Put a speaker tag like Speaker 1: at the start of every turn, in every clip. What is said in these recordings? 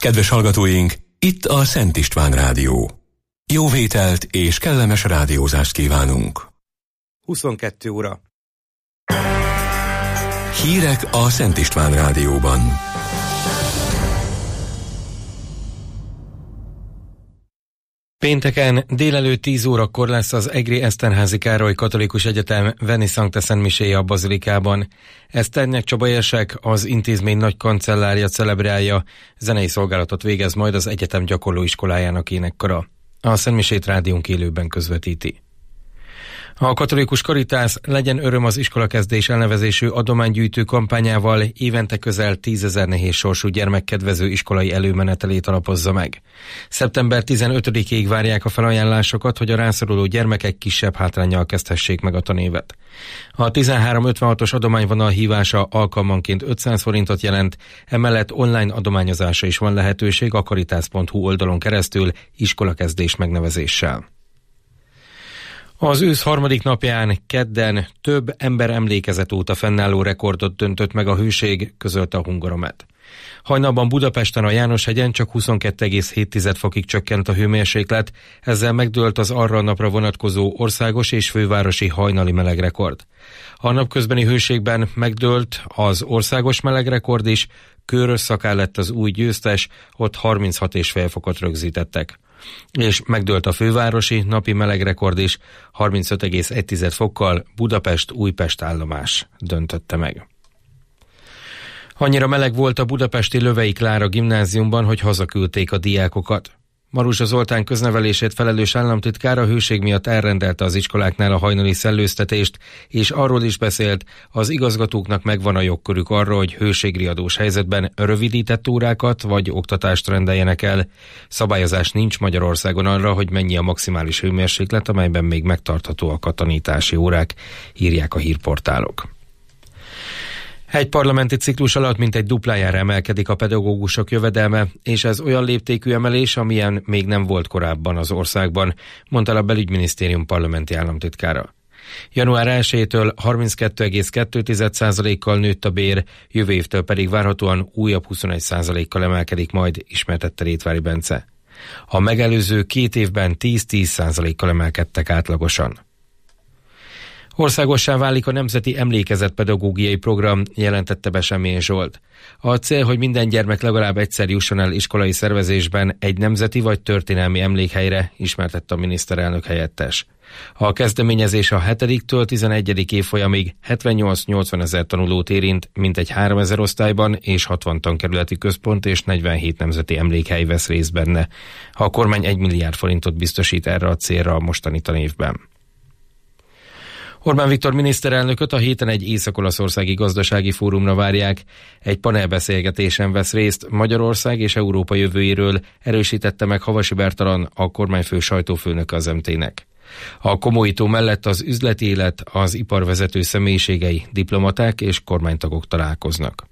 Speaker 1: Kedves hallgatóink, itt a Szent István Rádió. Jó vételt és kellemes rádiózást kívánunk.
Speaker 2: 22 óra.
Speaker 1: Hírek a Szent István Rádióban.
Speaker 3: Pénteken délelőtt 10 órakor lesz az Egri Eszterházy Károly Katolikus Egyetem Veni Sancta Szent miséje a Bazilikában. Eszternyek Csaba érsek, az intézmény nagy kancellárja celebrálja, zenei szolgálatot végez majd az egyetem gyakorlóiskolájának énekkara. A szentmisét rádiónk élőben közvetíti. A katolikus Karitász Legyen öröm az iskolakezdés elnevezésű adománygyűjtő kampányával évente közel 10 000 nehéz sorsú gyermekkedvező iskolai előmenetelét alapozza meg. Szeptember 15-ig várják a felajánlásokat, hogy a rászoruló gyermekek kisebb hátránnyal kezdhessék meg a tanévet. A 1356-os adományvonal hívása alkalmanként 500 forintot jelent, emellett online adományozásra is van lehetőség a karitász.hu oldalon keresztül iskolakezdés megnevezéssel. Az ősz harmadik napján, kedden több ember emlékezet óta fennálló rekordot döntött meg a hőség, közölte a Hungaromet. Hajnalban Budapesten a Jánoshegyen csak 22,7 fokig csökkent a hőmérséklet, ezzel megdőlt az arra a napra vonatkozó országos és fővárosi hajnali melegrekord. A napközbeni hőségben megdőlt az országos melegrekord is, Kőrösszakán lett az új győztes, ott 36,5 fokot rögzítettek. És megdőlt a fővárosi napi melegrekord is, 35,1 fokkal Budapest-Újpest állomás döntötte meg. Annyira meleg volt a budapesti Lövei Klára gimnáziumban, hogy hazaküldték a diákokat. Maruzsa Zoltán köznevelését felelős államtitkár a hőség miatt elrendelte az iskoláknál a hajnali szellőztetést, és arról is beszélt, az igazgatóknak megvan a jogkörük arra, hogy hőségriadós helyzetben rövidített órákat vagy oktatást rendeljenek el. Szabályozás nincs Magyarországon arra, hogy mennyi a maximális hőmérséklet, amelyben még megtarthatóak a tanítási órák, írják a hírportálok. Egy parlamenti ciklus alatt mintegy duplájára emelkedik a pedagógusok jövedelme, és ez olyan léptékű emelés, amilyen még nem volt korábban az országban, mondta a Belügyminisztérium parlamenti államtitkára. Január 1-től 32,2%-kal nőtt a bér, jövő évtől pedig várhatóan újabb 21%-kal emelkedik majd, ismertette Rétvári Bence. A megelőző 2 évben 10-10%-kal emelkedtek átlagosan. Országossá válik a Nemzeti Emlékezetpedagógiai Program, jelentette Besemény Zsolt. A cél, hogy minden gyermek legalább egyszer jusson el iskolai szervezésben egy nemzeti vagy történelmi emlékhelyre, ismertette a miniszterelnök helyettes. A kezdeményezés a 7-től 11. évfolyamig 78-80 ezer tanulót érint, mintegy 3000 osztályban és 60 tankerületi központ és 47 nemzeti emlékhely vesz részt benne. A kormány 1 milliárd forintot biztosít erre a célra a mostani tanévben. Orbán Viktor miniszterelnököt a héten egy észak-olaszországi gazdasági fórumra várják. Egy panelbeszélgetésen vesz részt Magyarország és Európa jövőjéről, erősítette meg Havasi Bertalan, a kormányfő sajtófőnöke az MT-nek. A komolyító mellett az üzleti élet, az iparvezető személyiségei, diplomaták és kormánytagok találkoznak.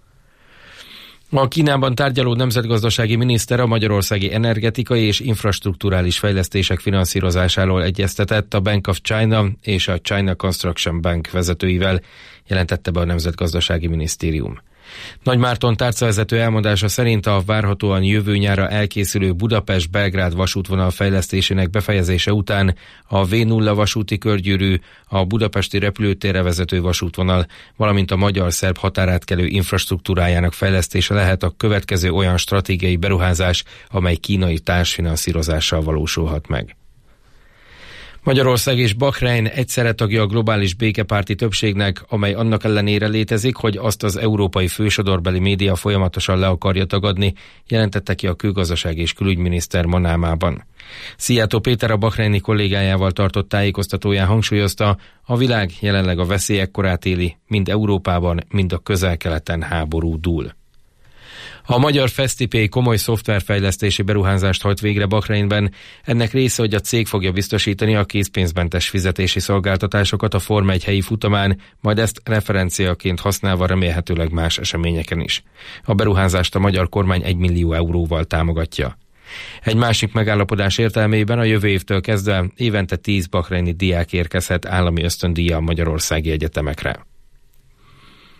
Speaker 3: A Kínában tárgyaló nemzetgazdasági miniszter a magyarországi energetikai és infrastrukturális fejlesztések finanszírozásáról egyeztetett a Bank of China és a China Construction Bank vezetőivel, jelentette be a Nemzetgazdasági Minisztérium. Nagy Márton tárcavezető elmondása szerint a várhatóan jövő nyárra elkészülő Budapest-Belgrád vasútvonal fejlesztésének befejezése után a V0 vasúti körgyűrű, a budapesti repülőtérre vezető vasútvonal, valamint a magyar-szerb határátkelő infrastruktúrájának fejlesztése lehet a következő olyan stratégiai beruházás, amely kínai társfinanszírozással valósulhat meg. Magyarország és Bahrein egyszerre tagja a globális békepárti többségnek, amely annak ellenére létezik, hogy azt az európai fősodorbeli média folyamatosan le akarja tagadni, jelentette ki a külgazdasági és külügyminiszter Manámában. Szijjártó Péter a bahreini kollégájával tartott tájékoztatóján hangsúlyozta, a világ jelenleg a veszélyek korát éli, mind Európában, mind a Közel-Keleten háború dúl. A magyar Festipay komoly szoftverfejlesztési beruházást hajt végre Bahreinben. Ennek része, hogy a cég fogja biztosítani a készpénzmentes fizetési szolgáltatásokat a Forma 1 helyi futamán, majd ezt referenciaként használva remélhetőleg más eseményeken is. A beruházást a magyar kormány 1 millió euróval támogatja. Egy másik megállapodás értelmében a jövő évtől kezdve évente 10 bahreini diák érkezhet állami ösztöndíjjal magyarországi egyetemekre.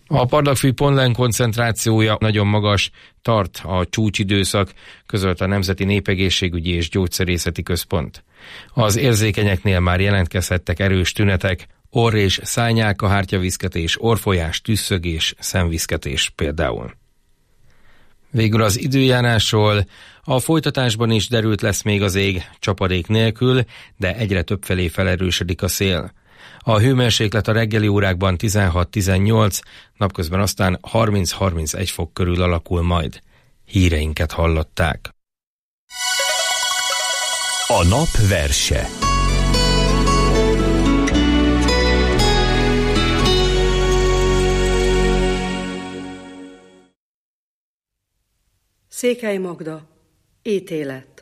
Speaker 3: A parlagfű pollen koncentrációja nagyon magas, tart a csúcsidőszak, közölt a Nemzeti Népegészségügyi és Gyógyszerészeti Központ. Az érzékenyeknél már jelentkezhettek erős tünetek, orr- és szárnyálkahártyaviszketés, orrfolyás, tüsszögés, szemviszketés például. Végül az időjárásról. A folytatásban is derült lesz még az ég, csapadék nélkül, de egyre többfelé felerősödik a szél. A hőmérséklet a reggeli órákban 16-18, napközben aztán 30-31 fok körül alakul majd. Híreinket hallották.
Speaker 1: A nap verse.
Speaker 4: Székely Magda, ítélet.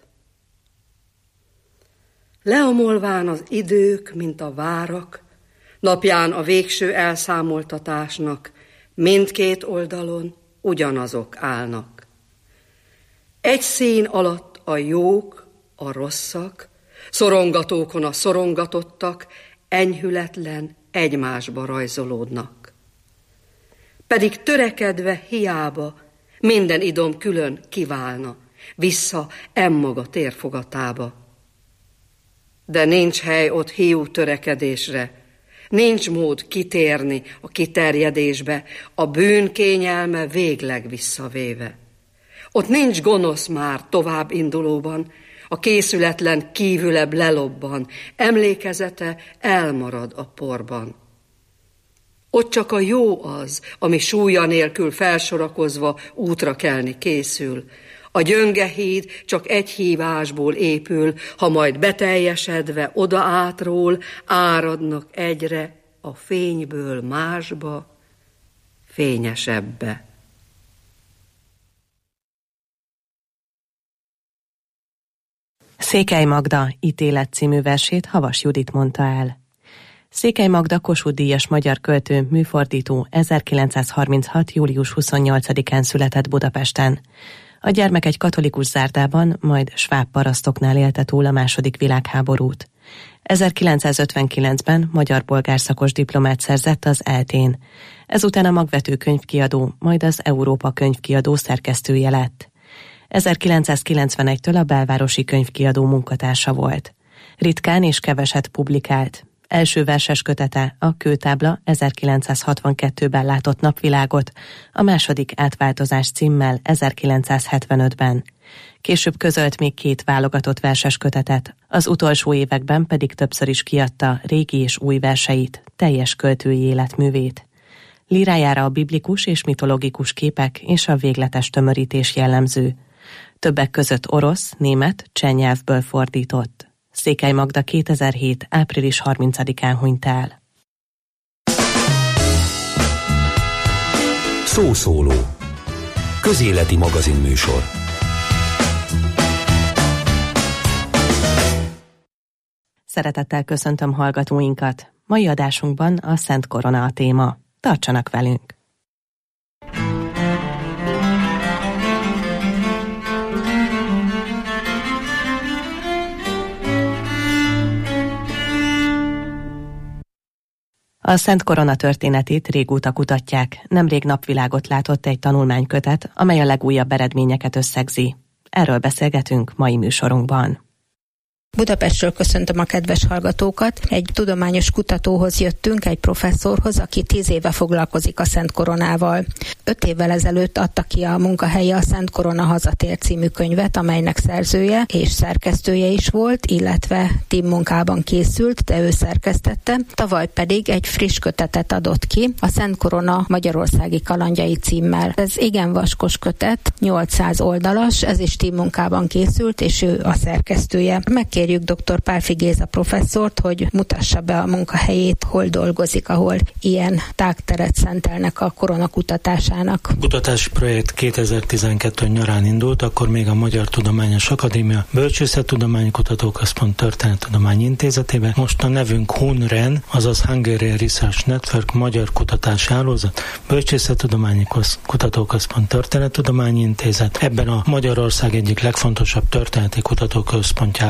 Speaker 4: Leomolván az idők, mint a várak, napján a végső elszámoltatásnak mindkét oldalon ugyanazok állnak. Egy szín alatt a jók, a rosszak, szorongatókon a szorongatottak enyhületlen egymásba rajzolódnak. Pedig törekedve hiába minden idom külön kiválna, vissza emmaga térfogatába. De nincs hely ott hiú törekedésre, nincs mód kitérni a kiterjedésbe, a bűn kényelme végleg visszavéve. Ott nincs gonosz már tovább indulóban, a készületlen kívülebb lelobban, emlékezete elmarad a porban. Ott csak a jó az, ami súlya nélkül felsorakozva útra kelni készül. A gyönge híd csak egy hívásból épül, ha majd beteljesedve oda átról áradnak egyre a fényből másba, fényesebbe.
Speaker 5: Székely Magda ítélet című versét Havas Judit mondta el. Székely Magda Kossuth-díjas magyar költő, műfordító 1936. július 28-án született Budapesten. A gyermek egy katolikus zárdában, majd sváb parasztoknál élte túl a II. Világháborút. 1959-ben magyar bolgárszakos diplomát szerzett az ELTE-n. Ezután a Magvető könyvkiadó, majd az Európa könyvkiadó szerkesztője lett. 1991-től a Belvárosi könyvkiadó munkatársa volt. Ritkán és keveset publikált. Első verses kötete, a Kőtábla 1962-ben látott napvilágot, a második Átváltozás címmel 1975-ben. Később közölt még 2 válogatott verses kötetet, az utolsó években pedig többször is kiadta régi és új verseit, teljes költői életművét. Lírájára a biblikus és mitológikus képek és a végletes tömörítés jellemző. Többek között orosz, német, cseh nyelvből fordított. Székely Magda 2007. április 30-án hunyt el.
Speaker 1: Szószóló. Közéleti magazinműsor.
Speaker 5: Szeretettel köszöntöm hallgatóinkat. Mai adásunkban a Szent Korona a téma. Tartsanak velünk! A Szent Korona történetét régóta kutatják, nemrég napvilágot látott egy tanulmánykötet, amely a legújabb eredményeket összegzi. Erről beszélgetünk mai műsorunkban.
Speaker 6: Budapestről köszöntöm a kedves hallgatókat. Egy tudományos kutatóhoz jöttünk, egy professzorhoz, aki 10 éve foglalkozik a Szent Koronával. 5 évvel ezelőtt adta ki a munkahelye a Szent Korona Hazatér című könyvet, amelynek szerzője és szerkesztője is volt, illetve teammunkában készült, de ő szerkesztette. Tavaly pedig egy friss kötetet adott ki, a Szent Korona Magyarországi kalandjai címmel. Ez igen vaskos kötet, 800 oldalas, ez is teammunkában készült, és ő a szerkesztője. Megkérjük dr. Pálffy Géza professzort, hogy mutassa be a munkahelyét, hol dolgozik, ahol ilyen tágteret szentelnek a koronakutatásának.
Speaker 7: A kutatási projekt 2012 nyarán indult, akkor még a Magyar Tudományos Akadémia Bölcsészettudományi Kutatóközpont Történettudományi Intézetében. Most a nevünk HUNREN, azaz Hungarian Research Network Magyar Kutatási Hálózat, Bölcsészettudományi Kutatóközpont Történettudományi Intézet. Ebben a Magyarország egyik legfontosabb történeti kutatóközpontjában és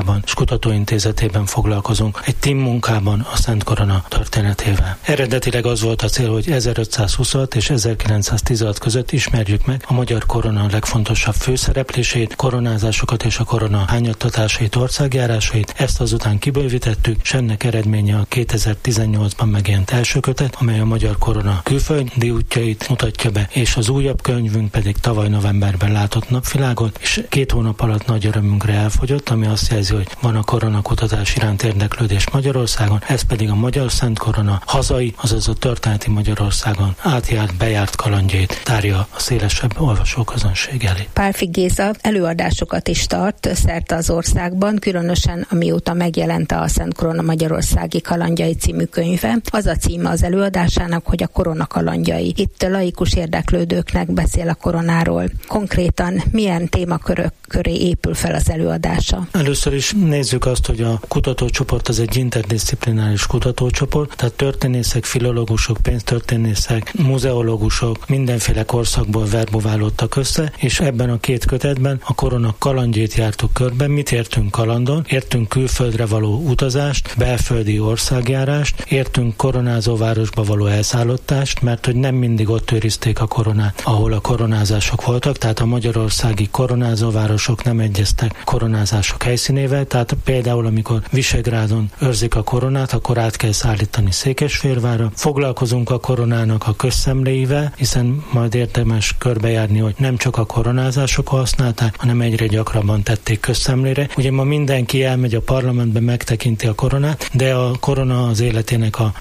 Speaker 7: Kutatóintézetében foglalkozunk egy team munkában a Szent Korona történetével. Eredetileg az volt a cél, hogy 1526 és 1916 között ismerjük meg a magyar korona legfontosabb főszereplését, koronázásokat és a korona hányattatásait, országjárásait. Ezt azután kibővítettük, és ennek eredménye a 2018-ban megjelent első kötet, amely a magyar korona külföldi útjait mutatja be, és az újabb könyvünk pedig tavaly novemberben látott napvilágot, és 2 hónap alatt nagy örömünkre elfogyott, ami azt jelzi, hogy van a koronakutatás iránt érdeklődés Magyarországon, ez pedig a magyar Szent Korona hazai, azaz a történeti Magyarországon átjárt, bejárt kalandjait tárja a szélesebb olvasóközönség elé.
Speaker 6: Pálffy Géza előadásokat is tart szerte az országban, különösen amióta megjelent a Szent Korona Magyarországi Kalandjai című könyve. Az a címe az előadásának, hogy a korona kalandjai. Itt laikus érdeklődőknek beszél a koronáról. Konkrétan milyen témakörök köré épül fel az előadása?
Speaker 7: Először is nézzük azt, hogy a kutatócsoport az egy interdisziplináris kutatócsoport, tehát történészek, filológusok, pénztörténészek, muzeológusok mindenféle korszakból verbuválódtak össze, és ebben a 2 kötetben a korona kalandjait jártuk körbe. Mit értünk kalandon? Értünk külföldre való utazást, belföldi országjárást, értünk koronázóvárosba való elszállodást, mert hogy nem mindig ott őrizték a koronát, ahol a koronázások voltak, tehát a magyarországi koronázóvárosok nem egyeztek koronázások helyszínével, tehát például amikor Visegrádon őrzik a koronát, akkor át kell szállítani Székesfehérvárra. Foglalkozunk a koronának a közszemléivel, hiszen majd érdemes körbejárni, hogy nem csak a koronázások használták, hanem egyre gyakrabban tették közszemlére. Ugye ma mindenki elmegy a parlamentbe, megtekinti a koronát, de a korona az életének a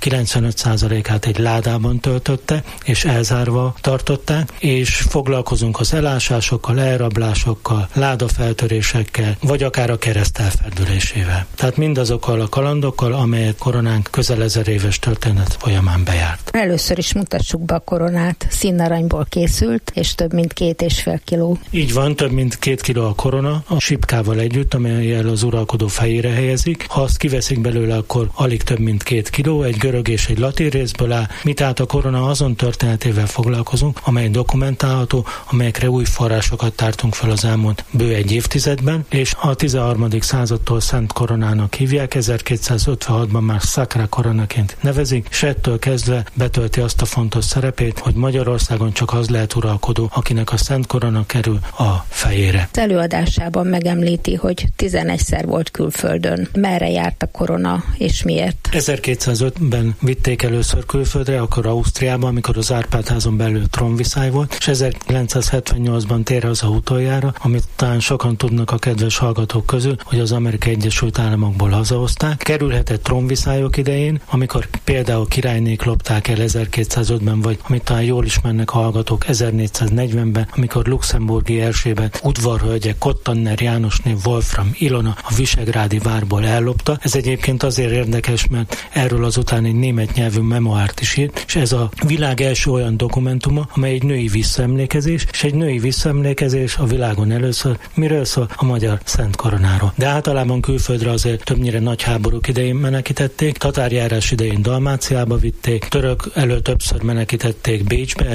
Speaker 7: 95%-át egy ládában töltötte, és elzárva tartották, és foglalkozunk az elásásokkal, elrablásokkal, ládafeltörésekkel, vagy akár a kereszt elferdülésével. Tehát mindazokkal a kalandokkal, amelyet koronánk közel 1000 éves történet folyamán bejárt.
Speaker 6: Először is mutassuk be a koronát. Színaranyból készült, és több mint 2,5 kiló.
Speaker 7: Így van, több mint 2 kiló a korona, a sipkával együtt, amelyel az uralkodó fejére helyezik. Ha azt kiveszik belőle, akkor alig több mint 2 kiló, egy görög és egy latin részből áll. Mi tehát a korona azon történetével foglalkozunk, amely dokumentálható, amelyekre új forrásokat tártunk fel az elmúlt bő egy évtizedben, és a 13. századtól Szent Koronának hívják, 1256-ban már Sacra Koronaként nevezik, és ettől kezdve betölti azt a fontos szerepét, hogy Magyarországon csak az lehet uralkodó, akinek a Szent Korona kerül a fejére.
Speaker 6: Az előadásában megemlíti, hogy 11-szer volt külföldön. Merre járt a korona, és miért?
Speaker 7: 1205-ben vitték először külföldre, akkor Ausztriában, amikor az Árpád-házon belül trónviszály volt, és 1978-ban tér haza utoljára, amit talán sokan tudnak a kedves hallgatók közül, hogy az Amerikai Egyesült Államokból hazahozták. Kerülhetett trónviszályok idején, amikor például királynék lopták el 1205-ben, vagy amit talán jól ismernek a hallgatók 1440-ben, amikor luxemburgi Erzsébet udvarhölgye Kottanner Jánosné Wolfram Ilona a visegrádi várból ellopta. Ez egyébként azért érdekes, mert erről azután egy német nyelvű memoárt is írt, és ez a világ első olyan dokumentuma, amely egy női visszaemlékezés, és egy női visszaemlékezés a világon először miről szól? A magyar Szent Koronáról. De általában külföldre azért többnyire nagy háborúk idején menekítették, tatárjárás idején Dalmáciába vitték, török elő többször menekítették Bécsbe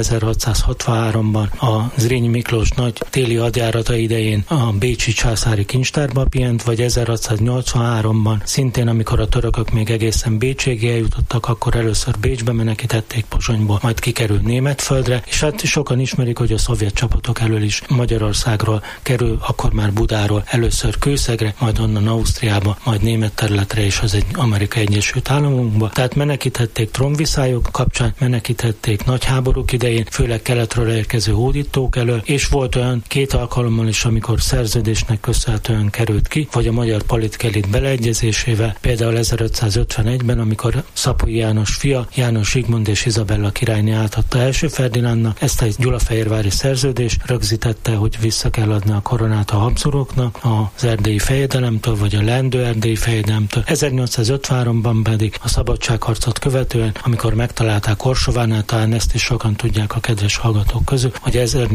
Speaker 7: 1663-ban, a Zrínyi Miklós nagy téli hadjárata idején a bécsi császári kincstárba pihent, vagy 1683-ban szintén, amikor a törökök még egészen Bécsig eljutottak, akkor először Bécsbe menekítették Pozsonyból, majd kikerült Németföldre, és hát sokan ismerik, hogy a szovjet csapatok elől is Magyarországról kerül, akkor már Budáról először Kőszegre, majd onnan Ausztriába, majd német területre és az egy Amerikai Egyesült Államokba. Tehát menekítették trónviszályok kapcsán, menekítették nagy háborúk idején, főleg keletről érkező hódítók elől, és volt olyan 2 alkalommal is, amikor szerződésnek köszönhetően került ki, vagy a magyar politika elit beleegyezésével, például 1551-ben, amikor Szapoly János fia, János Zsigmond és Izabella királyné átadta első Ferdinándnak, ezt egy gyulafehérvári szerződés rögzítette, hogy vissza kell adni a koronát a Habsburgoknak, az erdélyi fejedelemtől, vagy a leendő erdélyi fejedelemtől. 1853-ban pedig a szabadságharcot követően, amikor megtalálták Orsovánál, talán ezt is sokan tudják a kedves hallgatók közül, hogy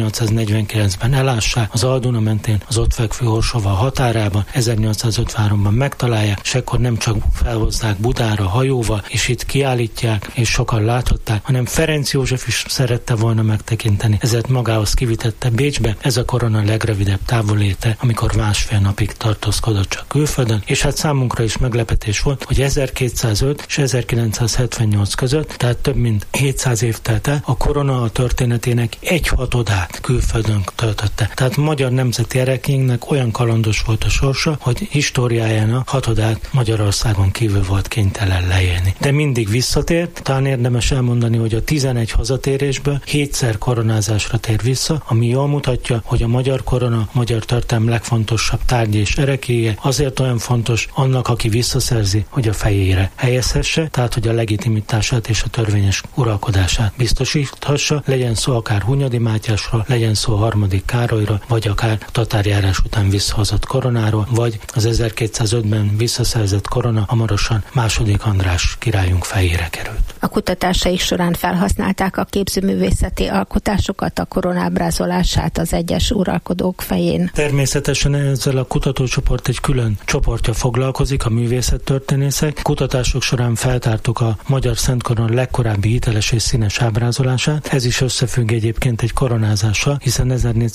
Speaker 7: 1849-ben elássák az Al-Duna mentén az ott fekvő Orsova határában, 1853-ban megtalálják, és ekkor nem csak felhozzák Budát, Budára hajóval, és itt kiállítják, és sokan láthatták, hanem Ferenc József is szerette volna megtekinteni. Ezért magához kivitette Bécsbe. Ez a korona legrövidebb távoléte, amikor 1,5 napig tartózkodott csak külföldön, és hát számunkra is meglepetés volt, hogy 1205 és 1978 között, tehát több mint 700 év telt el, a korona a történetének 1/6 külföldön töltötte. Tehát magyar nemzeti erekénynek olyan kalandos volt a sorsa, hogy históriájának 6/6 Magyarországon kívül volt kénytelen leélni. De mindig visszatért, talán érdemes elmondani, hogy a 11 hazatérésből 7-szer koronázásra tér vissza, ami jól mutatja, hogy a magyar korona, magyar történelem legfontosabb tárgy és erekéje, azért olyan fontos annak, aki visszaszerzi, hogy a fejére helyezhesse, tehát hogy a legitimitását és a törvényes uralkodását biztosíthassa, legyen szó akár Hunyadi Mátyásról, legyen szó 3. Károlyról, vagy akár tatárjárás után visszahozott koronáról, vagy az 1205-ben visszaszerzett korona hamarosan II. András királyunk fejére került.
Speaker 6: A kutatásaik során felhasználták a képzőművészeti alkotásokat, a koronábrázolását az egyes uralkodók fején.
Speaker 7: Természetesen ezzel a kutatócsoport egy külön csoportja foglalkozik, a művészettörténészek. Kutatások során feltártuk a magyar szentkorona legkorábbi hiteles és színes ábrázolását. Ez is összefügg egyébként egy koronázással, hiszen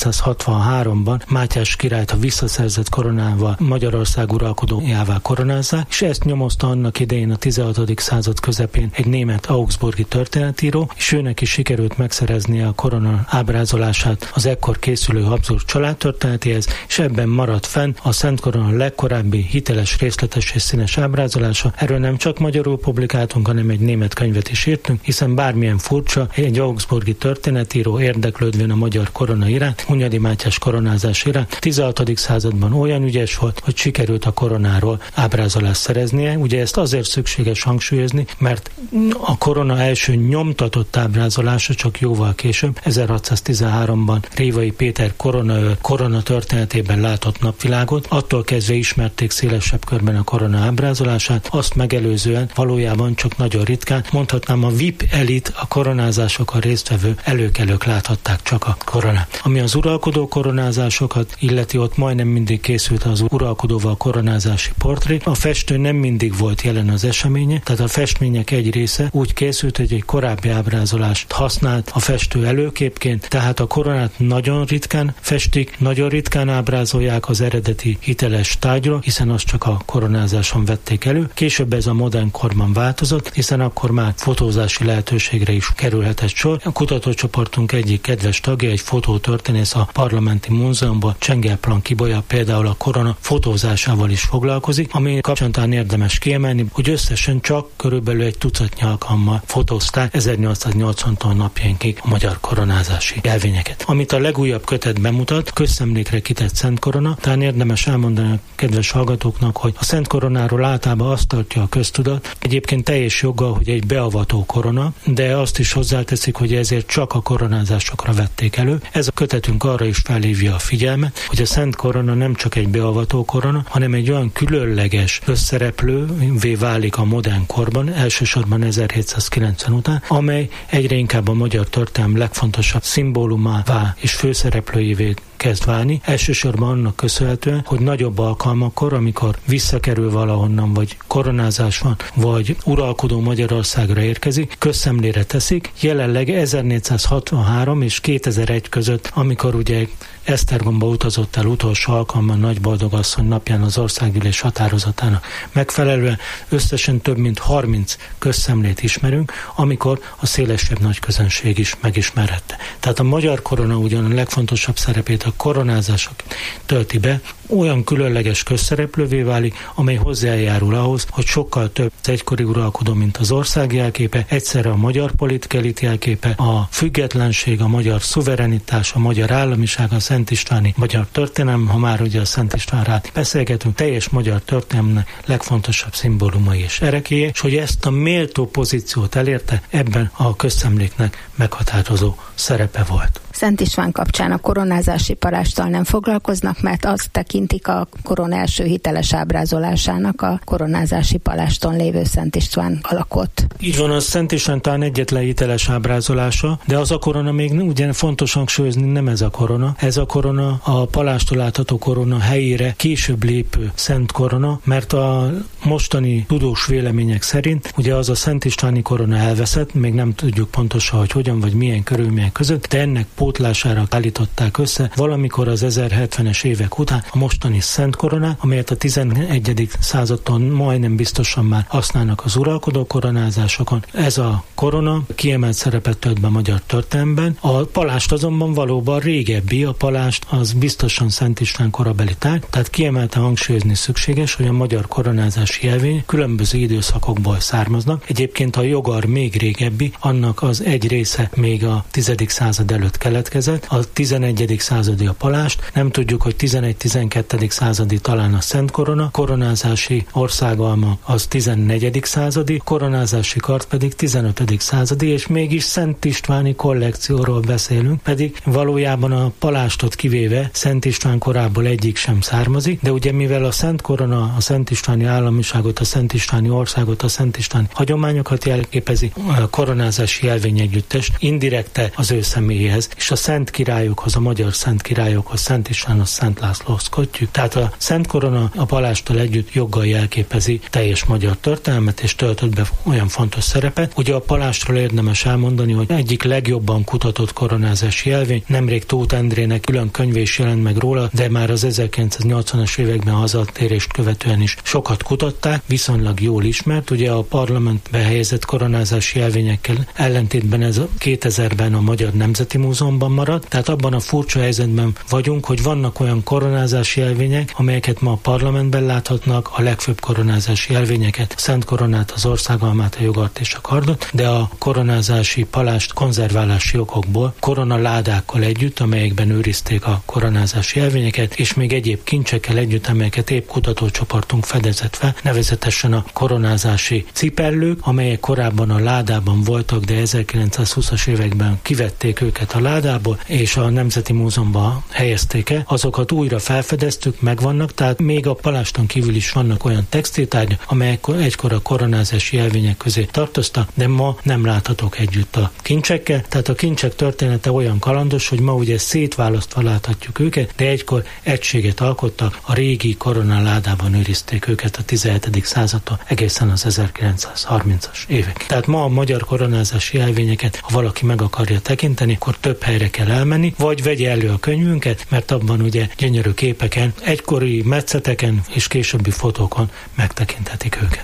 Speaker 7: 1463-ban Mátyás királyt a visszaszerzett koronával Magyarország uralkodójává koronázzák, és ezt nyomozta annak idején a 16. század közepén egy német augsburgi történetíró, és őnek is sikerült megszereznie a korona ábrázolását az ekkor készülő Habsburg családtörténetéhez, és ebben maradt fenn a Szent Korona legkorábbi hiteles, részletes és színes ábrázolása. Erről nem csak magyarul publikáltunk, hanem egy német könyvet is írtunk, hiszen bármilyen furcsa, egy augsburgi történetíró érdeklődvén a magyar korona iránt, Hunyadi Mátyás koronázás iránt, 16. században olyan ügyes volt, hogy sikerült a koronáról ábrázolást szereznie. Ugye ezt azért szükséges hangsúlyozni, mert a korona első nyomtatott ábrázolása csak jóval később, 1613-ban Révai Péter korona történetében látott napvilágot, attól kezdve ismerték szélesebb körben a korona ábrázolását, azt megelőzően valójában csak nagyon ritkán, mondhatnám a VIP elit, a koronázásokon résztvevő előkelők láthatták csak a koronát. Ami az uralkodó koronázásokat illeti, ott majdnem mindig készült az uralkodóval koronázási portré. A festő nem mindig volt jelen az eseménye, tehát a festmények egy része úgy készült, hogy egy korábbi ábrázolást használt a festő előképként, tehát a koronát nagyon ritkán festik, nagyon ritkán ábrázolják az eredeti hiteles tárgyra, hiszen azt csak a koronázáson vették elő. Később ez a modern korban változott, hiszen akkor már fotózási lehetőségre is kerülhetett sor. A kutatócsoportunk egyik kedves tagja, egy fotótörténész a Parlamenti Múzeumban, Csengelplan Kibolya például a korona fotózásával is foglalkozik, ami kapcsán talán érdemes kiemelni, hogy összesen csak körülbelül egy tucatnyi alkalommal fotózták 1880-tól napjainkig a magyar koronázási jelvényeket. Amit a legújabb kötet bemutat, közszemlékre kitett Szent Korona, talán érdemes elmondani a kedves hallgatóknak, hogy a Szent Koronáról általában azt tartja a köztudat, egyébként teljes joggal, hogy egy beavató korona, de azt is hozzáteszik, hogy ezért csak a koronázásokra vették elő. Ez a kötetünk arra is felhívja a figyelmet, hogy a Szent Korona nem csak egy beavató korona, hanem egy olyan különleges közszereplővé válik a modern korban, elsősorban 1790 után, amely egyre inkább a magyar történelem legfontosabb szimbólumává és főszereplőjévé kezd válni, elsősorban annak köszönhetően, hogy nagyobb alkalmakkor, amikor visszakerül valahonnan, vagy koronázás van, vagy uralkodó Magyarországra érkezik, közszemlére teszik. Jelenleg 1463 és 2001 között, amikor ugye Esztergomba utazott el utolsó alkalommal Nagyboldogasszony napján az országgyűlés határozatának megfelelően, összesen több mint 30 közszemlét ismerünk, amikor a szélesebb nagy közönség is megismerhette. Tehát a magyar korona ugyan a legfontosabb szerepét a koronázások tölti be, olyan különleges közszereplővé válik, amely hozzájárul ahhoz, hogy sokkal több egykori uralkodó, mint az ország jelképe, egyszerre a magyar politika elit jelképe, a függetlenség, a magyar szuverenitás, a magyar államiság, a Szent Istváni magyar történelem, ha már ugye a Szent Istvánról beszélgetünk, teljes magyar történelemnek legfontosabb szimbólumai és erekéje, és hogy ezt a méltó pozíciót elérte, ebben a közszemléknek meghatározó szerepe volt.
Speaker 6: Szent István kapcsán a koronázási palásttal nem foglalkoznak, mert azt tekintik a korona első hiteles ábrázolásának a koronázási paláston lévő Szent István alakot.
Speaker 7: Így van, a Szent István talán egyetlen hiteles ábrázolása, de az a korona még ugye fontos hangsúlyozni, nem ez a korona. Ez a korona a palástól látható korona helyére később lépő Szent Korona, mert a mostani tudós vélemények szerint ugye az a Szent Istváni korona elveszett, még nem tudjuk pontosan, hogy hogyan vagy milyen körülmények között, de ennek pótlására állították össze valamikor az 1070-es évek után a mostani Szent Koronát, amelyet a 11. századon majdnem biztosan már használnak az uralkodó koronázásokon. Ez a korona kiemelt szerepet tölt be a magyar történelemben. A palást azonban valóban régebbi, a palást az biztosan Szent István korabeli tárgy, tehát kiemelten hangsúlyozni szükséges, hogy a magyar koronázási jelvény különböző időszakokból származnak. Egyébként a jogar még régebbi, annak az egy része még a 10. század előtt keletkezett, a 11. századi a palást, nem tudjuk, hogy 11-12. századi talán a Szent Korona, koronázási országalma az 14. századi, koronázási kard pedig 15. századi, és mégis Szent Istváni kollekcióról beszélünk, pedig valójában a palástot kivéve Szent István korából egyik sem származik, de ugye mivel a Szent Korona a Szent Istváni államiságot, a Szent Istváni országot, a Szent Istváni hagyományokat jelképezi, a koronázási jelvény együttes indirekte az ő személyéhez, és a szent királyokhoz, a magyar szent királyokhoz, Szent Istvánhoz, Szent Lászlóhoz kötjük. Tehát a Szent Korona a palásttal együtt joggal jelképezi teljes magyar történelmet, és töltött be olyan fontos szerepet. Ugye a palástról érdemes elmondani, hogy egyik legjobban kutatott koronázási jelvény, nemrég Tóth Endrének külön könyve is jelent meg róla, de már az 1980-as években hazatérést követően is sokat kutatták, viszonylag jól ismert. Ugye a parlamentbe helyezett koronázási jelvényekkel ellentétben ez 2000-ben a Magyar Nemzeti Múzeumban maradt, tehát abban a furcsa helyzetben vagyunk, hogy vannak olyan koronázási jelvények, amelyeket ma a parlamentben láthatnak, a legfőbb koronázási jelvényeket, a Szent Koronát, az országalmát, a jogart és a kardot, de a koronázási palást konzerválási okokból koronaládákkal együtt, amelyekben őrizték a koronázási jelvényeket, és még egyéb kincsekkel együtt, amelyeket épp kutatócsoportunk fedezett fel, nevezetesen a koronázási ciperlők, amelyek korábban a ládában voltak, de 1920-as években kivették őket a ládából, és a Nemzeti Múzeumban helyezték el. Azokat újra felfedeztük, megvannak, tehát még a paláston kívül is vannak olyan textiltárgyak, amelyek egykor a koronázási jelvények közé tartoztak, de ma nem láthatók együtt a kincsekkel. Tehát a kincsek története olyan kalandos, hogy ma ugye szétválasztva láthatjuk őket, de egykor egységet alkottak, a régi koronaládában őrizték őket a 17. századtól egészen az 1930-as évek. Tehát ma a magyar koronázási jelvényeket, ha valaki meg akarja tekinteni, akkor több helyre kell elmenni, vagy vegye elő a könyvünket, mert abban ugye gyönyörű képeken, egykori metszeteken és későbbi fotókon megtekinthetik őket.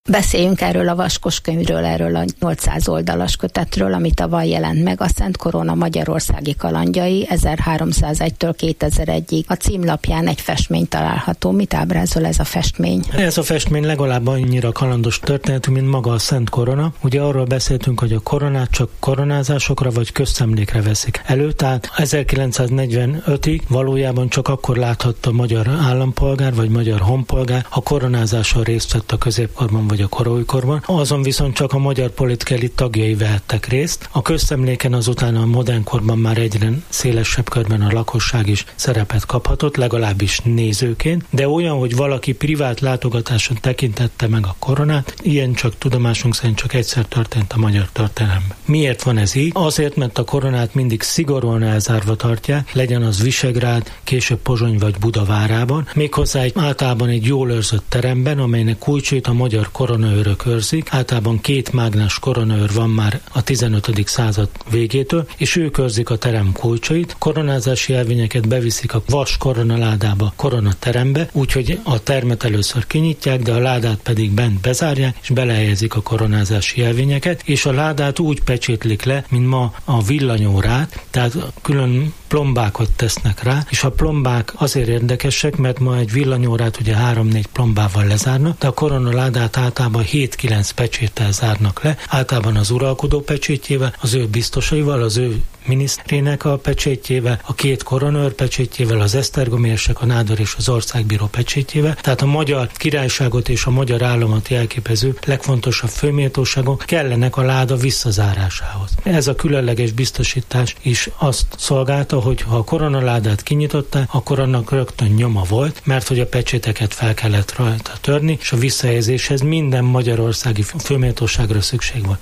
Speaker 6: Beszéljünk erről a vaskos könyvről, erről a 800 oldalas kötetről, ami tavaly jelent meg, a Szent Korona magyarországi kalandjai 1301-től 2001-ig. A címlapján egy festmény található. Mit ábrázol ez a festmény?
Speaker 7: Ez a festmény legalább annyira kalandos történetű, mint maga a Szent Korona. Ugye arról beszéltünk, hogy a koronát csak koronázásokra vagy közszemlékre veszik elő, tehát 1945-ig valójában csak akkor láthatta magyar állampolgár vagy magyar honpolgár, ha koronázással részt vett a középkorban vagy a koróikorban. Azon viszont csak a magyar politikai elit tagjai vehettek részt. A közszemléken azután a modern korban már egyre szélesebb körben a lakosság is szerepet kaphatott, legalábbis nézőként, de olyan, hogy valaki privát látogatáson tekintette meg a koronát, ilyen csak tudomásunk szerint csak egyszer történt a magyar történelemben. Miért van ez így? Azért, mert a koronát mindig szigorúan elzárva tartják, legyen az Visegrád, később Pozsony vagy Buda várában, méghozzá általában egy jól őrzött teremben, amelynek kulcsait a magyar koronaőrök őrzik. Általában 2 mágnás koronaőr van már a 15. század végétől, és ők őrzik a terem kulcsait. Koronázási jelvényeket beviszik a vas koronaládába, koronaterembe, úgyhogy a termet először kinyitják, de a ládát pedig bent bezárják, és belehelyezik a koronázási jelvényeket, és a ládát úgy pecsétlik le, mint ma a villanyórát, tehát külön plombákat tesznek rá, és a plombák azért érdekesek, mert ma egy villanyórát ugye 3-4 plombával lezárnak, de a koronaládát általában 7-9 pecséttel zárnak le, általában az uralkodó pecsétjével, az ő biztosaival, az ő minisztrének a pecsétjével, a 2 koronaőr pecsétjével, az esztergomérsek, a nádor és az országbíró pecsétjével. Tehát a magyar királyságot és a magyar államot jelképező legfontosabb főméltóságok kellenek a láda visszazárásához. Ez a különleges biztosítás is azt szolgálta, hogy ha a koronaládát kinyitották, akkor annak rögtön nyoma volt, mert hogy a pecséteket fel kellett rajta törni, és a visszahelyezéshez minden magyarországi főméltóságra szükség volt.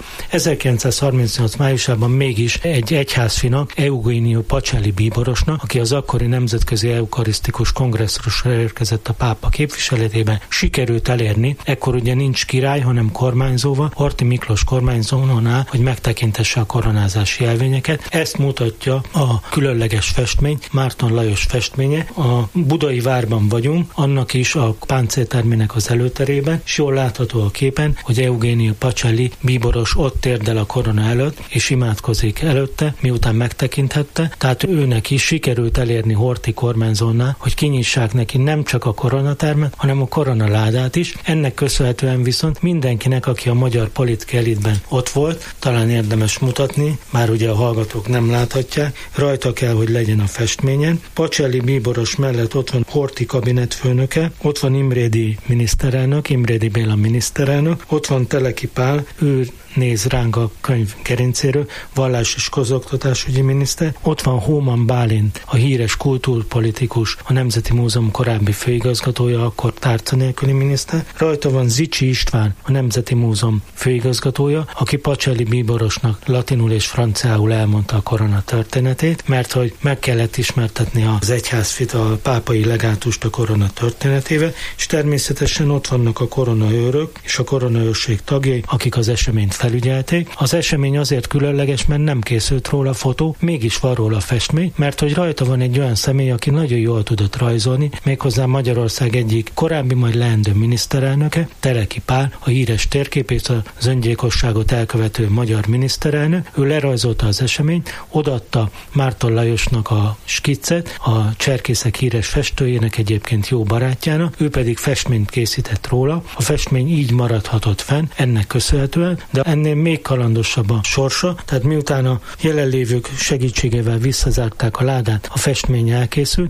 Speaker 7: 1938 májusában mégis egy egyházfinak, Eugenio Pacelli bíborosnak, aki az akkori nemzetközi eukarisztikus kongresszusra érkezett a pápa képviseletében, sikerült elérni, ekkor ugye nincs király, hanem kormányzóval, Horthy Miklós kormányzónál, hogy megtekintesse a koronázási jelvényeket. Ezt mutatja a különleges festmény, Márton Lajos festménye. A budai várban vagyunk, annak is a páncéltermének az előterében, és jól látható a képen, hogy Eugenio Pacelli bíboros ott térdel a korona előtt, és imádkozik előtte, miután megtekinthette, tehát őnek is sikerült elérni Horthy kormányzónál, hogy kinyissák neki nem csak a koronatermet, hanem a koronaládát is. Ennek köszönhetően viszont mindenkinek, aki a magyar politikai elitben ott volt, talán érdemes mutatni, már ugye a hallgatók nem láthatják, rajta kell, hogy legyen a festményen. Pacelli bíboros mellett ott van Horthy kabinetfőnöke, ott van Imrédi miniszterelnök, Imrédi Béla miniszterelnök, ott van Teleki Pál, ő néz ránk a könyv gerincéről, vallás és közoktatásügyi miniszter, ott van Hóman Bálint, a híres kultúrpolitikus, a Nemzeti Múzeum korábbi főigazgatója, akkor tárca nélküli miniszter, rajta van Zichy István, a Nemzeti Múzeum főigazgatója, aki Pacelli bíborosnak latinul és franciául elmondta a korona történetét, mert hogy meg kellett ismertetni az egyházfit, a pápai legátust a korona történetével, és természetesen ott vannak a koronaőrök és a koronaőrség tagjai, akik az eseményt felügyelték. Az esemény azért különleges, mert nem készült róla fotó, mégis van róla festmény, mert hogy rajta van egy olyan személy, aki nagyon jól tudott rajzolni, méghozzá Magyarország egyik korábbi, majd leendő miniszterelnöke, Teleki Pál, a híres térképész, az öngyilkosságot elkövető magyar miniszterelnök. Ő lerajzolta az eseményt, odaadta Márton Lajosnak a skiccet, a cserkészek híres festőjének, egyébként jó barátjának, ő pedig festményt készített róla. A festmény így maradhatott fenn, ennek köszönhetően, de ennél még kalandosabb a sorsa, tehát miután a jelenlévők segítségével visszazárták a ládát, a festmény elkészült.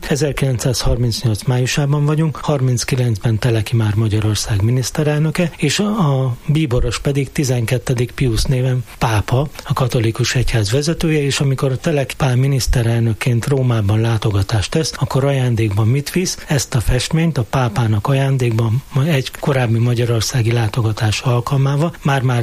Speaker 7: 1938 májusában vagyunk, 39-ben Teleki már Magyarország miniszterelnöke, és a bíboros pedig 12. Piusz néven pápa, a katolikus egyház vezetője, és amikor a Teleki Pál miniszterelnökként Rómában látogatást tesz, akkor ajándékban mit visz? Ezt a festményt a pápának ajándékban egy korábbi magyarországi látogatás alkalmával, már hátbort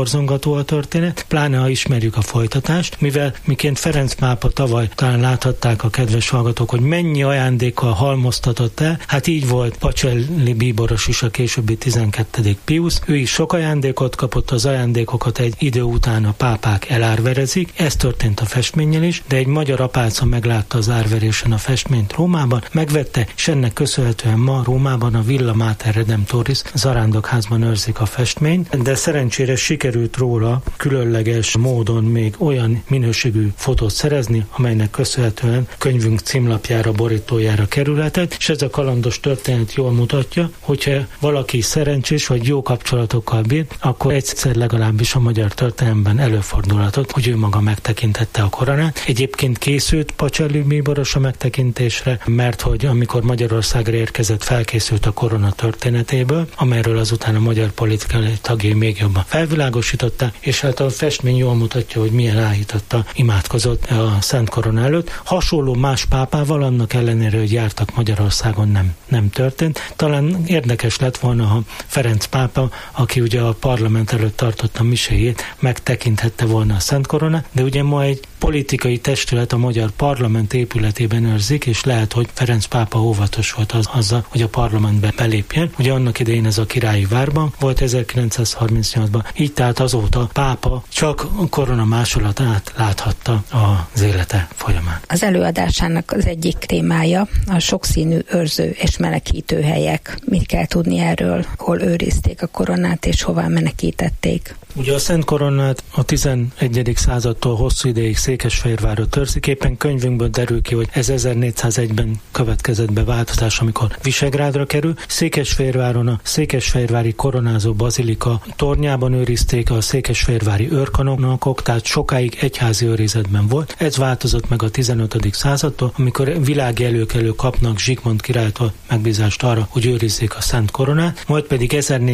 Speaker 7: borzongató a történet, pláne ha ismerjük a folytatást, mivel miként Ferenc pápa tavaly talán láthatták a kedves hallgatók, hogy mennyi ajándékkal halmoztatott el, hát így volt Pacelli bíboros is, a későbbi 12. Pius, ő is sok ajándékot kapott, az ajándékokat egy idő után a pápák elárverezik, ez történt a festménnyel is, de egy magyar apáca meglátta az árverésen a festményt Rómában, megvette, és ennek köszönhetően ma Rómában a Villa Mater Redemptoris zarándokházban őrzik a festményt, de szerencsére sikerült róla különleges módon még olyan minőségű fotót szerezni, amelynek köszönhetően könyvünk címlapjára, borítójára kerülhetett, és ez a kalandos történet jól mutatja, hogyha valaki szerencsés vagy jó kapcsolatokkal bír, akkor egyszer legalábbis a magyar történelemben előfordulhatott, hogy ő maga megtekintette a koronát. Egyébként készült Pacelli bíboros a megtekintésre, mert hogy amikor Magyarországra érkezett, felkészült a korona történetéből, amelyről azután a magyar politikai tagjai még jobban felvilágosították, és hát a festmény jól mutatja, hogy milyen áhítattal imádkozott a Szent Korona előtt. Hasonló más pápával, annak ellenére, hogy jártak Magyarországon, nem történt. Talán érdekes lett volna, ha Ferenc pápa, aki ugye a parlament előtt tartotta miséjét, megtekinthette volna a Szent Koronát, de ugye ma egy politikai testület a magyar parlament épületében őrzik, és lehet, hogy Ferenc pápa óvatos volt azzal, hogy a parlamentbe belépjen. Ugye annak idején ez a királyi várban volt 1938-ban, így tehát azóta pápa csak a korona másolatát láthatta az élete folyamán.
Speaker 6: Az előadásának az egyik témája a sokszínű őrző és menekítő helyek. Mit kell tudni erről, hol őrizték a koronát és hová menekítették?
Speaker 7: Ugye a Szent Koronát a 11. századtól hosszú ideig Székesfehérvárra őrzik. Éppen könyvünkből derül ki, hogy ez 1401-ben következett be változás, amikor Visegrádra kerül. Székesfehérváron a székesfehérvári koronázó bazilika tornyában őrizték a székesfehérvári őrkanonokok, tehát sokáig egyházi őrizetben volt. Ez változott meg a 15. századtól, amikor világi előkelő kapnak Zsigmond királytól megbízást arra, hogy őrizzék a Szent Koronát, majd pedig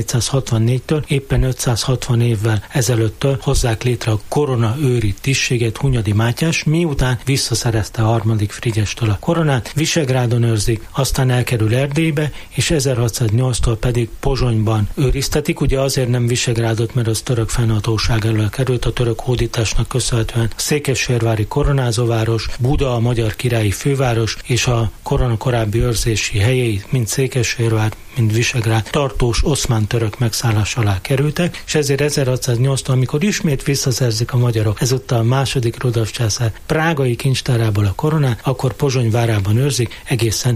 Speaker 7: 1464-től éppen 560 évvel ezelőttől hozzák létre a korona őri tisztséget Hunyadi Mátyás, miután visszaszerezte a 3. Frigyestől a koronát, Visegrádon őrzik, aztán elkerül Erdélybe, és 1608-tól pedig Pozsonyban őriztetik. Ugye azért nem Visegrádot, mert az török fennhatóság elől került, a török hódításnak köszönhetően Székesfehérvári koronázóváros, Buda a magyar királyi főváros, és a korona korábbi őrzési helyei, mind Székesfehérvár, mind Visegrád tartós oszmán török megszállás alá kerültek, és ezért 1608-tól, amikor ismét visszaszerzik a magyarok ezúttal a második Rudolf császár prágai kincstárából a koronát, akkor Pozsony várában őrzik egészen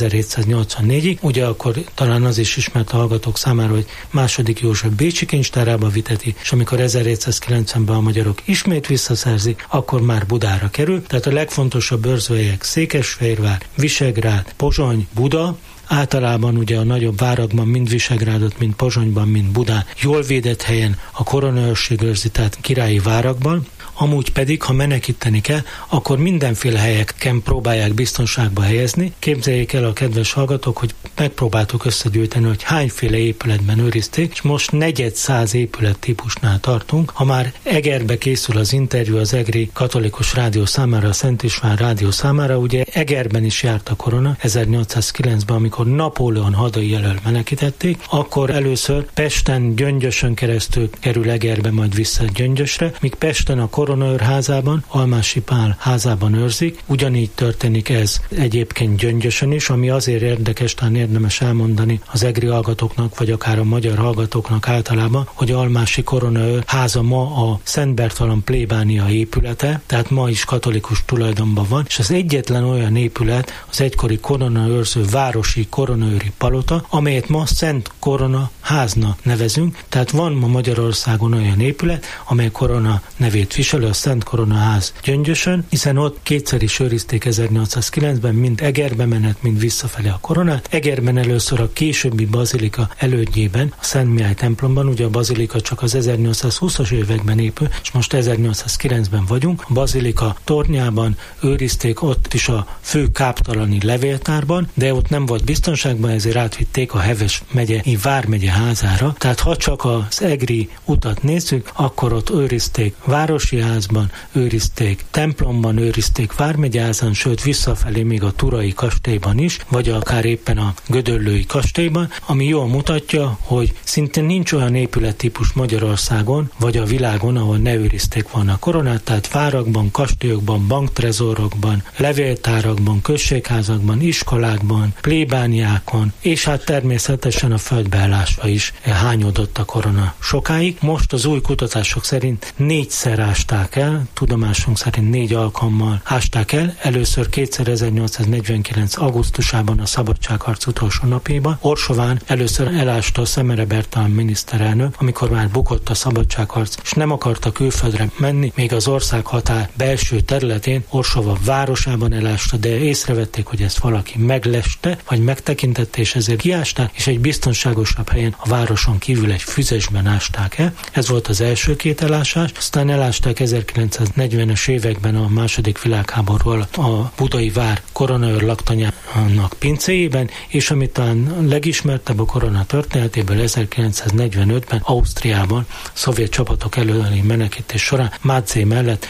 Speaker 7: 1784-ig. Ugye akkor talán az is ismert a hallgatók számára, hogy második József bécsi kincstárába viteti, és amikor 1790-ben a magyarok ismét visszaszerzik, akkor már Budára kerül. Tehát a legfontosabb őrzőhelyek Székesfehérvár, Visegrád, Pozsony, Buda. Általában ugye a nagyobb várakban, mind Visegrádot, mind Pozsonyban, mind Budán jól védett helyen a koronaőrség őrzi, tehát királyi várakban. Amúgy pedig, ha menekíteni kell, akkor mindenféle helyeken próbálják biztonságba helyezni. Képzeljék el a kedves hallgatók, hogy megpróbáltuk összegyűjteni, hogy hányféle épületben őrizték, és most 400 épület típusnál tartunk. Ha már Egerbe készül az interjú az egri katolikus rádió számára, a Szent István rádió számára, ugye Egerben is járt a korona 1809-ben, amikor Napóleon hadai elől menekítették, akkor először Pesten, Gyöngyösön keresztül kerül Egerbe, majd vissza Gyöngyösre, míg Pesten a koronaőrházában, Almási Pál házában őrzik. Ugyanígy történik ez egyébként Gyöngyösön is, ami azért érdekes, talán érdemes elmondani az egri hallgatóknak, vagy akár a magyar hallgatóknak általában, hogy Almási koronaőr háza ma a Szent Bertalan plébánia épülete, tehát ma is katolikus tulajdonban van, és az egyetlen olyan épület az egykori koronaőrző városi koronaőri palota, amelyet ma Szent Korona háznak nevezünk, tehát van ma Magyarországon olyan épület, amely korona nevét viselő, a Szent Korona ház Gyöngyösön, hiszen ott kétszer is őrizték 1809-ben, mind Egerbe menet, mind visszafelé a koronát. Egerben először a későbbi bazilika elődjében, a Szent Mihály templomban, ugye a bazilika csak az 1820-as években épül, és most 1809-ben vagyunk. A bazilika tornyában őrizték, ott is a fő káptalani levéltárban, de ott nem volt biztonságban, ezért átvitték a Heves megyei vármegye házára. Tehát ha csak az egri utat nézzük, akkor ott őrizték városi Vármegyeházban őrizték, templomban őrizték Vármegyeházan, sőt visszafelé még a Turai kastélyban is, vagy akár éppen a Gödöllői kastélyban, ami jól mutatja, hogy szintén nincs olyan épülettípus Magyarországon, vagy a világon, ahol ne őrizték volna a koronát, tehát várakban, kastélyokban, banktrezorokban, levéltárakban, községházakban, iskolákban, plébániákon, és hát természetesen a földbeállásba is hányódott a korona sokáig. Most az új kutatások szerint 4-szer ásták el, tudomásunk szerint 4 alkalommal ásták el, először 2-szer 1849. augusztusában a szabadságharc utolsó napjában, Orsován először elásta a Szemere Bertalan miniszterelnök, amikor már bukott a szabadságharc, és nem akarta külföldre menni, még az ország határ belső területén, Orsova városában elásta, de észrevették, hogy ezt valaki megleste, vagy megtekintette, és ezért kiásták, és egy biztonságosabb helyen a városon kívül egy füzesben ásták el. Ez volt az első 2 elásás, aztán elásták 1940-es években a második világháború alatt a Budai Vár koronaőr laktanyának pincéjében, és amit talán legismertebb a korona történetéből 1945-ben Ausztriában szovjet csapatok előtti menekítés során Mádzé mellett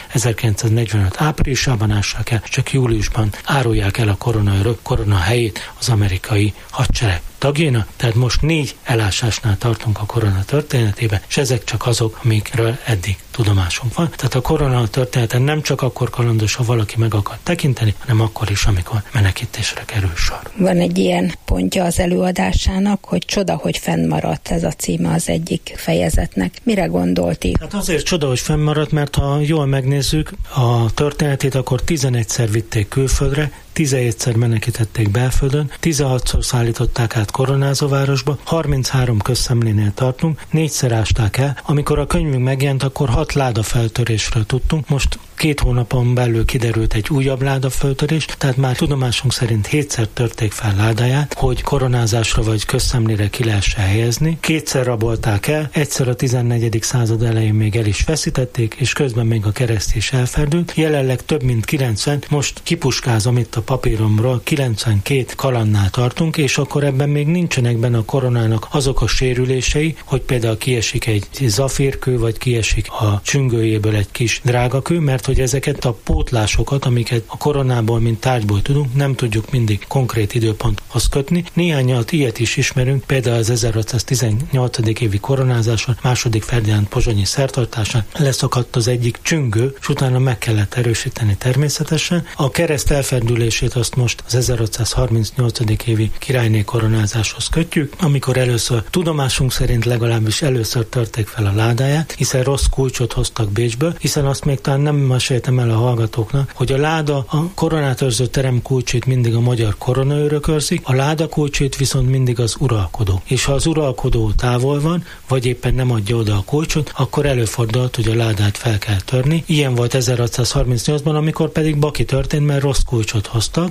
Speaker 7: 1945 áprilisában ássák el, csak júliusban árulják el a koronaőrök korona helyét az amerikai hadsereg tagjénak, tehát most 4 elásásnál tartunk a korona történetében, és ezek csak azok, amikről eddig tudomásunk van. Tehát a korona történeten nem csak akkor kalandos, ha valaki meg akar tekinteni, hanem akkor is, amikor menekítésre kerül sor.
Speaker 6: Van egy ilyen pontja az előadásának, hogy csoda, hogy fennmaradt, ez a címe az egyik fejezetnek. Mire gondolti?
Speaker 7: Hát azért csoda, hogy fennmaradt, mert ha jól megnézzük a történetét, akkor 11-szer vitték külföldre, 17-szer menekítették belföldön, 16-szor szállították át koronázóvárosba, 33 közszemlénél tartunk, 4-szer ásták el. Amikor a könyvünk megjelent, akkor 6 ládafeltörésről tudtunk, most 2 hónapon belül kiderült egy újabb ládafeltörés, tehát már tudomásunk szerint 7-szer törték fel ládáját, hogy koronázásra vagy közszemlére ki lehessen helyezni. 2-szer rabolták el, egyszer a 14. század elején még el is veszítették, és közben még a kereszt is elferdült. Jelenleg több mint 90, most kipuskázom itt a papíromról, 92 kalandnál tartunk, és akkor ebben még nincsenek benne a koronának azok a sérülései, hogy például kiesik egy zafírkő, vagy kiesik a csüngőjéből egy kis drágakő, mert hogy ezeket a pótlásokat, amiket a koronából, mint tárgyból tudunk, nem tudjuk mindig konkrét időponthoz kötni. Néhányat ilyet is ismerünk, például az 1618. évi koronázáson, II. Ferdinánd pozsonyi szertartásán leszakadt az egyik csüngő, és utána meg kellett erősíteni természetesen. A kereszt elferdülését azt most az 1638. évi királyné koronázáshoz kötjük, amikor először, tudomásunk szerint legalábbis először törték fel a ládáját, hiszen rossz kulcsot hoztak Bécsből, hiszen azt még talán nem meséltem el a hallgatóknak, hogy a láda, a koronát őrző terem kulcsét mindig a magyar koronaőrök őrzik, a láda kulcsét viszont mindig az uralkodó. És ha az uralkodó távol van, vagy éppen nem adja oda a kulcsot, akkor előfordult, hogy a ládát fel kell törni. Ilyen volt 1638-ban, amikor pedig baki történt, mert rossz kulcsot hoztak.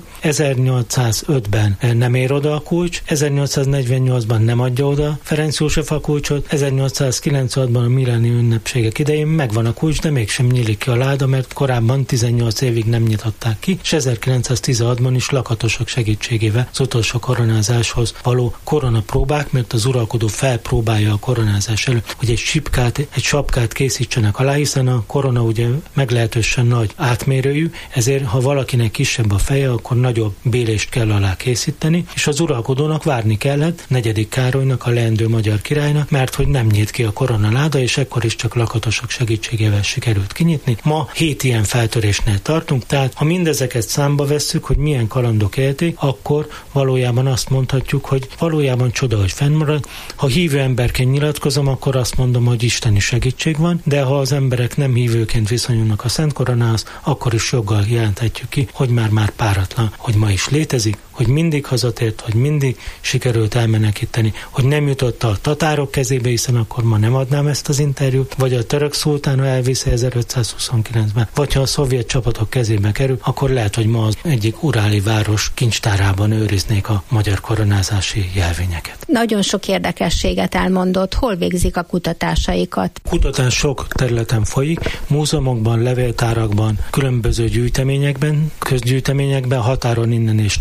Speaker 7: 1805-ben nem ér oda a kulcs, 1848-ban nem adja oda Ferenc József a kulcsot, 1896-ban a milláni ünnepségek idején megvan a kulcs, de mégsem nyílik ki a láda, mert korábban 18 évig nem nyitották ki, és 1916-ban is lakatosok segítségével az utolsó koronázáshoz való koronapróbák, mert az uralkodó felpróbálja a koronázás előtt, hogy egy sapkát készítsenek alá, hiszen a korona ugye meglehetősen nagy átmérőjű, ezért ha valakinek kisebb a feje, akkor nagyobb bélést kell alá készíteni, és az uralkodónak várni kellett 4. Károlynak, a leendő magyar királynak, mert hogy nem nyílt ki a koronaláda, és ekkor is csak lakatosok segítségével sikerült kinyitni. Ma 7 ilyen feltörésnél tartunk, tehát ha mindezeket számba vesszük, hogy milyen kalandok élték, akkor valójában azt mondhatjuk, hogy valójában csoda, hogy fennmarad. Ha hívő emberként nyilatkozom, akkor azt mondom, hogy isteni segítség van, de ha az emberek nem hívőként viszonyulnak a Szent Koronához, akkor is joggal jelenthetjük ki, hogy már páratlan, hogy ma is létezik, hogy mindig hazatért, hogy mindig sikerült elmenekíteni, hogy nem jutott a tatárok kezébe, hiszen akkor ma nem adnám ezt az interjút, vagy a török szultána elviszi 1529-ben, vagy ha a szovjet csapatok kezébe kerül, akkor lehet, hogy ma az egyik uráli város kincstárában őriznék a magyar koronázási jelvényeket.
Speaker 6: Nagyon sok érdekességet elmondott, hol végzik a kutatásaikat?
Speaker 7: Kutatás sok területen folyik, múzeumokban, levéltárakban, különböző gyűjteményekben, közgyűjteményekben, határon innen és túl.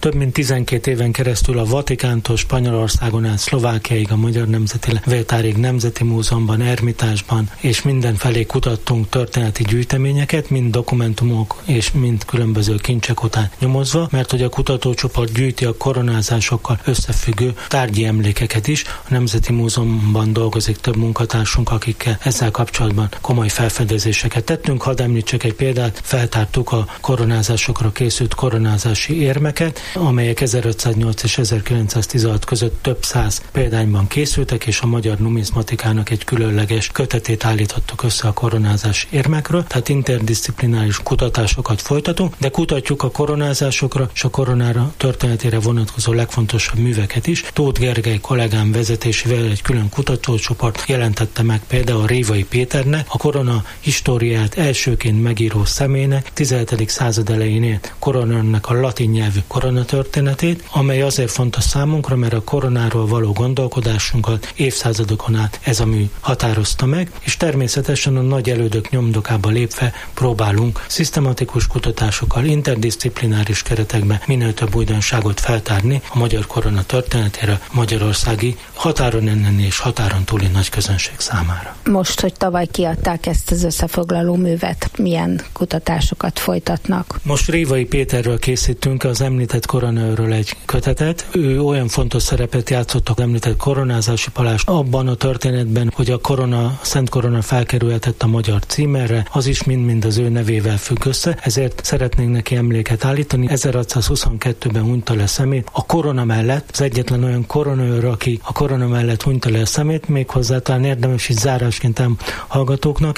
Speaker 7: több mint 12 éven keresztül a Vatikántól Spanyolországon át Szlovákiáig, a Magyar Nemzeti Levéltárig, Nemzeti Múzeumban, Ermitásban és mindenfelé kutattunk történeti gyűjteményeket, mind dokumentumok és mind különböző kincsek után nyomozva, mert hogy a kutatócsoport gyűjti a koronázásokkal összefüggő tárgyi emlékeket is. A Nemzeti Múzeumban dolgozik több munkatársunk, akikkel ezzel kapcsolatban komoly felfedezéseket tettünk. Hadd említsek egy példát, feltártuk a koronázásokra készült koronázási érmeket, amelyek 1508 és 1916 között több száz példányban készültek, és a magyar numizmatikának egy különleges kötetét állítottuk össze a koronázási érmekről, tehát interdisziplináris kutatásokat folytatunk, de kutatjuk a koronázásokra és a koronára történetére vonatkozó legfontosabb műveket is. Tóth Gergely kollégám vezetésével egy külön kutatócsoport jelentette meg például Révai Péternek a korona históriát elsőként megíró személynek 17. század elején koronőrnek a latin nyelvű koronatörténetét, amely azért fontos számunkra, mert a koronáról való gondolkodásunkat évszázadokon át ez a mű határozta meg, és természetesen a nagy elődök nyomdokába lépve próbálunk szisztematikus kutatásokkal, interdisziplináris keretekben minél több újdonságot feltárni a magyar korona történetére, magyarországi határon enneni és határon túli nagy közönség számára.
Speaker 6: Most, hogy tavaly kiadták ezt az összefoglaló művet, milyen kutatásokat folytatnak?
Speaker 7: Most Révai Péterről készítünk, az említett koronaőről egy kötetet. Ő olyan fontos szerepet játszott az említett koronázási palás abban a történetben, hogy a Szent Korona felkerülhetett a magyar címerre, az is mind az ő nevével függ össze, ezért szeretnénk neki emléket állítani. 1622-ben hunyta le szemét a korona mellett, az egyetlen olyan koronaőr, aki a korona mellett hunyta le a szemét, méghozzá talán érdemes így zárásként hallgatóknak,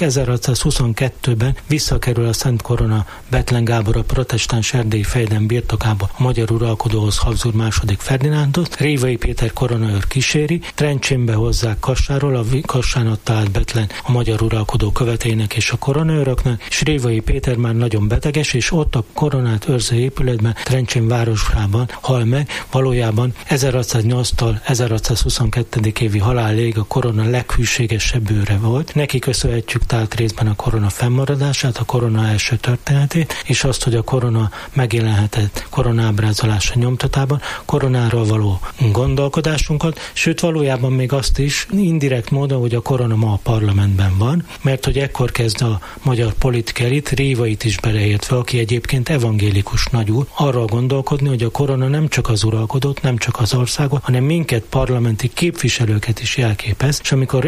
Speaker 7: 1622-ben visszakerül a Szent Korona Bethlen Gábor a protestáns erdélyi fejden birtokába a magyar uralkodóhoz, Habsburg második Ferdinándot. Révai Péter koronaőr kíséri, Trencsénbe hozzák Kassáról, a Kassán adta át Bethlen a magyar uralkodó követeinek és a koronaőröknek, és Révai Péter már nagyon beteges, és ott a koronát őrző épületben, Trencsén városában hal meg. Valójában 1608-tól 1622. évi halálig a korona leghűségesebb őre volt. Neki köszönhetjük tehát részben a korona fennmaradását, a korona első történetét, és azt, hogy a korona megjelenhetett koronábrázolása nyomtatában, koronáról való gondolkodásunkat, sőt valójában még azt is indirekt módon, hogy a korona ma a parlamentben van, mert hogy ekkor kezd a magyar politika elit, Révait is beleértve, aki egyébként evangélikus nagyúr, arról gondolkodni, hogy a korona nem csak az uralkodót, nem csak az országot, hanem minket parlamenti képviselőket is jelképez, és amikor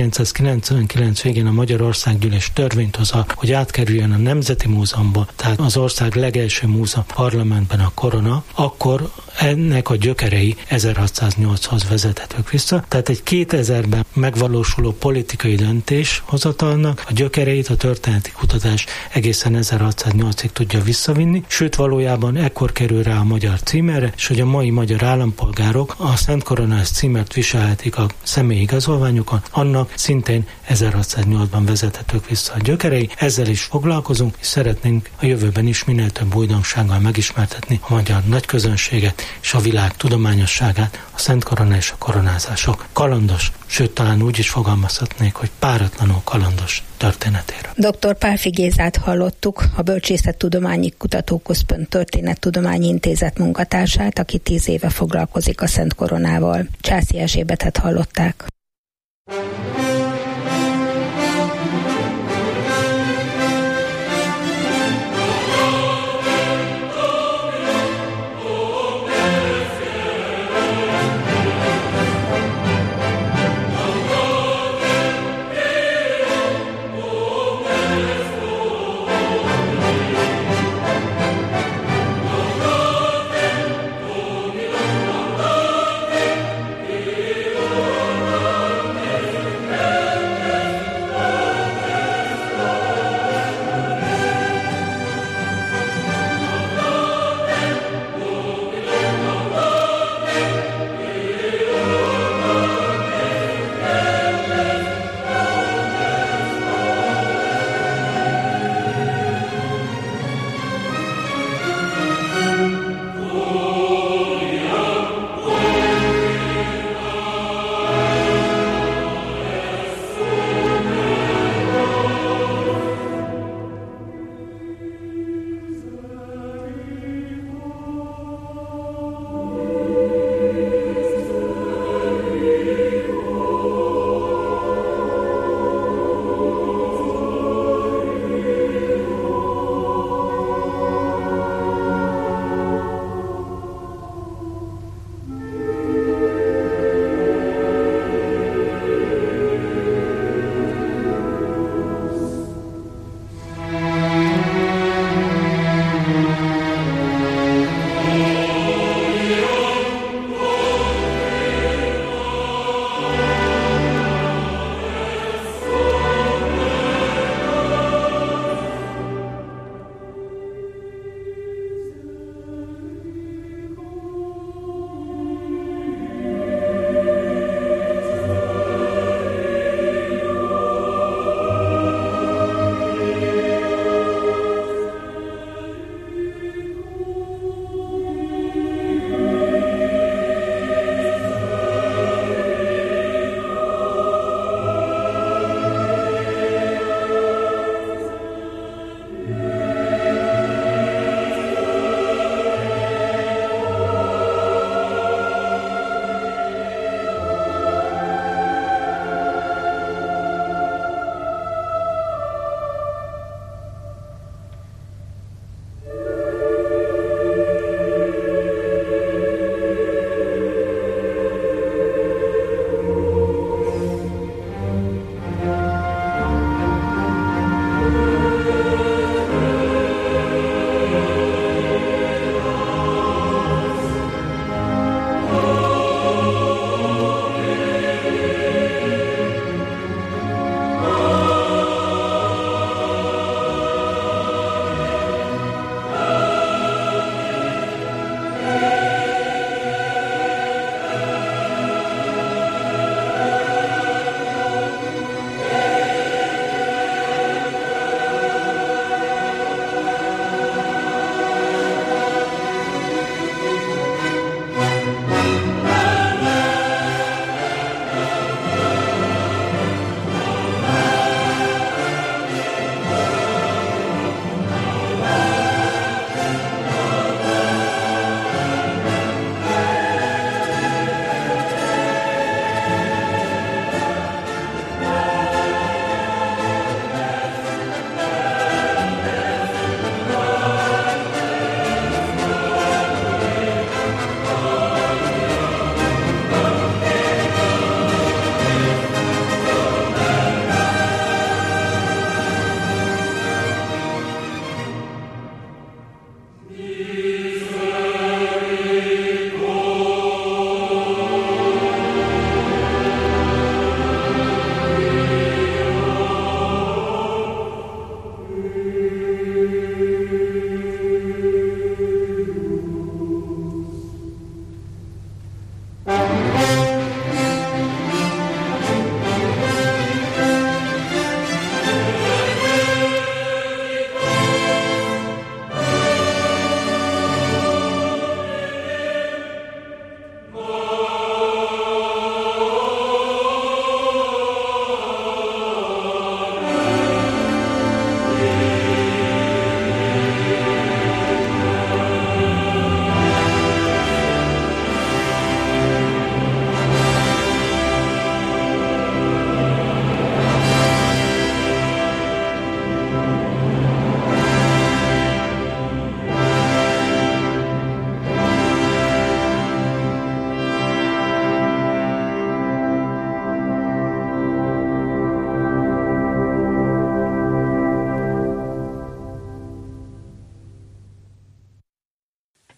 Speaker 7: 1999 végén a Magyar Országgyűlés törvényt hoz, hogy átkerüljön a Nemzeti Múzeumba, tehát az ország legelső múzeum parlamentben a korona, akkor ennek a gyökerei 1608-hoz vezethetők vissza. Tehát egy 2000-ben megvalósuló politikai döntéshozatalnak a gyökereit a történeti kutatás egészen 1608-ig tudja visszavinni, sőt valójában ekkor kerül rá a magyar címerre, és hogy a mai magyar állampolgárok a Szent Koronás címert viselhetik a személyi igazolványukon, annak szintén 1608-ban vezethetők vissza a gyökerei. Ezzel is foglalkozunk, és szeretnénk a jövőben is minél több újdonsággal megismertetni a magyar nagyközönséget és a világ tudományosságát, a Szent Korona és a koronázások kalandos, sőt talán úgy is fogalmazhatnék, hogy páratlanul kalandos történetéről.
Speaker 6: Dr. Pálffy Gézát hallottuk, a Bölcsészettudományi Kutatóközpont Történettudományi Intézet munkatársát, aki 10 éve foglalkozik a Szent Koronával. Császi Erzsébetet hallották.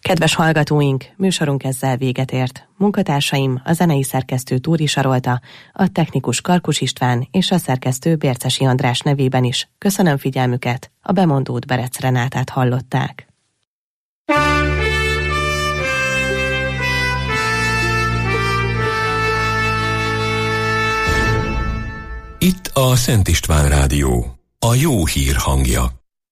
Speaker 5: Kedves hallgatóink, műsorunk ezzel véget ért. Munkatársaim, a zenei szerkesztő Túri Sarolta, a technikus Karkus István és a szerkesztő Bércesi András nevében is köszönöm figyelmüket, a bemondót Berec Renátát hallották.
Speaker 1: Itt a Szent István Rádió, a jó hír hangja.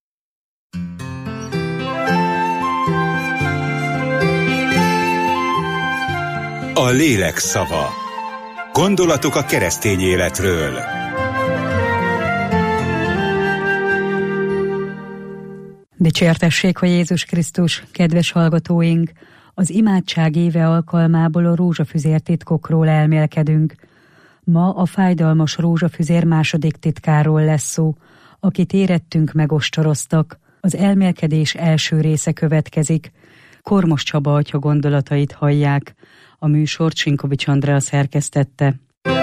Speaker 8: A lélek szava. Gondolatok a keresztény életről.
Speaker 9: Dicsértessék a Jézus Krisztus, kedves hallgatóink! Az imádság éve alkalmából a rózsafüzér titkokról elmélkedünk. Ma a fájdalmas rózsafüzér második titkáról lesz szó, akit érettünk megostoroztak. Az elmélkedés első része következik. Kormos Csaba atya gondolatait hallják. A műsort Sinkovics Andrea szerkesztette.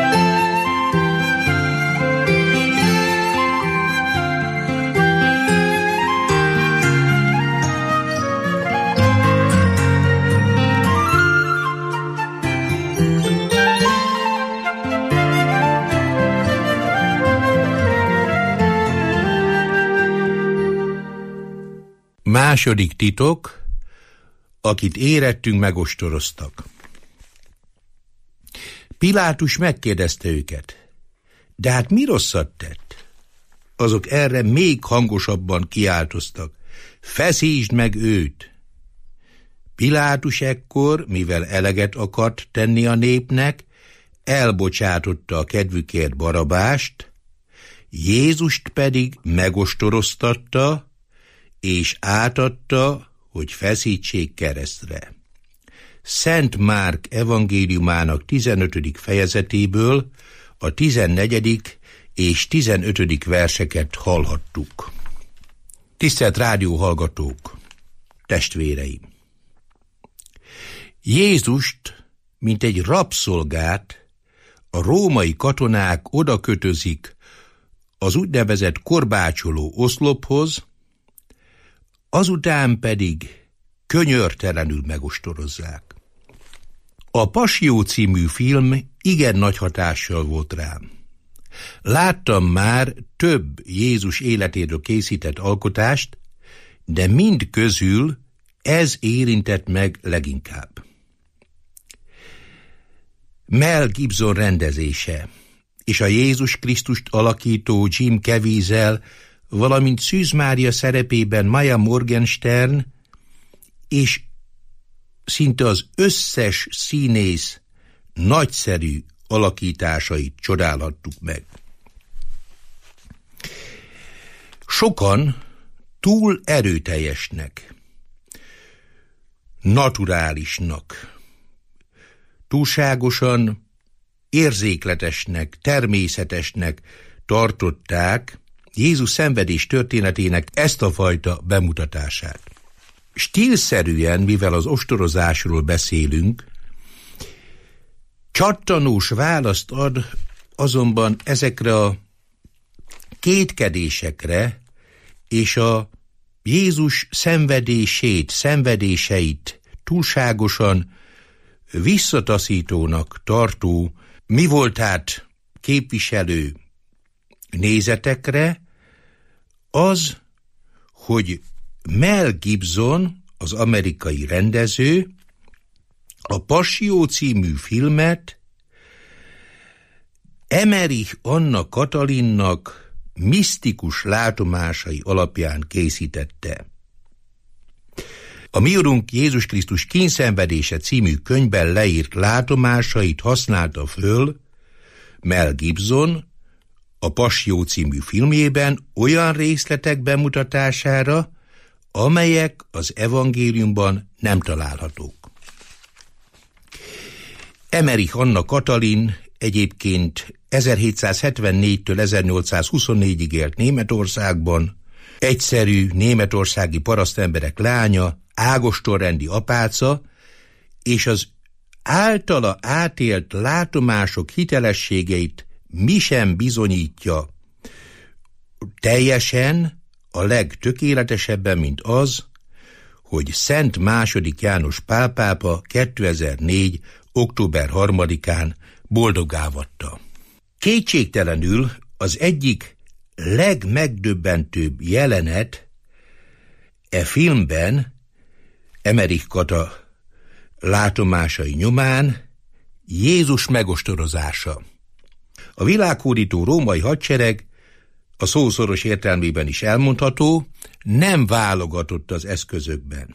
Speaker 10: Második titok, akit érettünk megostoroztak. Pilátus megkérdezte őket, de hát mi rosszat tett? Azok erre még hangosabban kiáltoztak, feszítsd meg őt! Pilátus ekkor, mivel eleget akart tenni a népnek, elbocsátotta a kedvükért Barabást, Jézust pedig megostoroztatta, és átadta, hogy feszítsék keresztre. Szent Márk evangéliumának 15. fejezetéből a 14. és 15. verseket hallhattuk. Tisztelt rádióhallgatók, testvéreim! Jézust, mint egy rabszolgát, a római katonák odakötözik az úgynevezett korbácsoló oszlophoz, azután pedig könyörtelenül megostorozzák. A Passió című film igen nagy hatással volt rám. Láttam már több Jézus életéről készített alkotást, de mind közül ez érintett meg leginkább. Mel Gibson rendezése és a Jézus Krisztust alakító Jim Caviezel, valamint Szűz Mária szerepében Maya Morgenstern, és szinte az összes színész nagyszerű alakításait csodálhattuk meg. Sokan túl erőteljesnek, naturálisnak, túlságosan érzékletesnek, természetesnek tartották Jézus szenvedés történetének ezt a fajta bemutatását. Stílszerűen, mivel az ostorozásról beszélünk, csattanós választ ad azonban ezekre a kétkedésekre és a Jézus szenvedéseit túlságosan visszataszítónak tartó, mi voltát képviselő nézetekre, az, hogy Mel Gibson, az amerikai rendező, a Passió című filmet Emerich Anna Katalinnak misztikus látomásai alapján készítette. A Mi Urunk Jézus Krisztus kíndszenvedése című könyvben leírt látomásait használta föl Mel Gibson a Passió című filmjében olyan részletek bemutatására, amelyek az evangéliumban nem találhatók. Emerich Anna Katalin egyébként 1774-től 1824-ig élt Németországban, egyszerű németországi parasztemberek lánya, ágostorrendi apáca, és az általa átélt látomások hitelességeit mi sem bizonyítja teljesen, a legtökéletesebben, mint az, hogy Szent II. János Pál pápa 2004. október 3-án boldogávatta. Kétségtelenül az egyik legmegdöbbentőbb jelenet e filmben Emmerich Kata látomásai nyomán Jézus megostorozása. A világhódító római hadsereg, a szó szoros értelmében is elmondható, nem válogatott az eszközökben.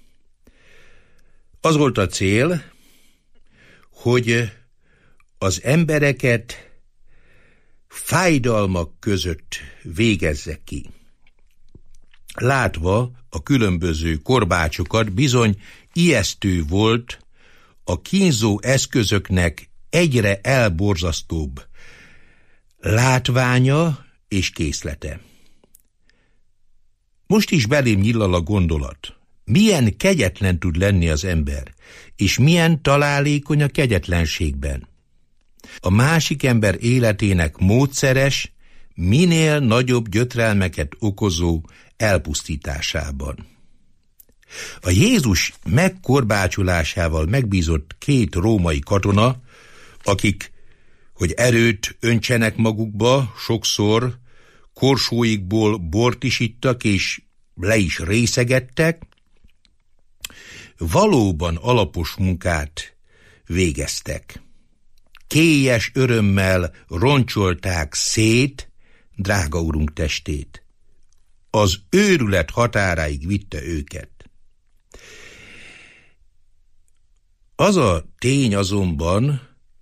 Speaker 10: Az volt a cél, hogy az embereket fájdalmak között végezze ki. Látva a különböző korbácsokat, bizony ijesztő volt a kínzó eszközöknek egyre elborzasztóbb látványa és készlete. Most is belém nyillal a gondolat. Milyen kegyetlen tud lenni az ember, és milyen találékony a kegyetlenségben. A másik ember életének módszeres, minél nagyobb gyötrelmeket okozó elpusztításában. A Jézus megkorbácsolásával megbízott 2 római katona, akik, hogy erőt öntsenek magukba, sokszor korsóikból bort is ittak és le is részegettek, valóban alapos munkát végeztek. Kélyes örömmel roncsolták szét drága urunk testét. Az őrület határáig vitte őket. Az a tény azonban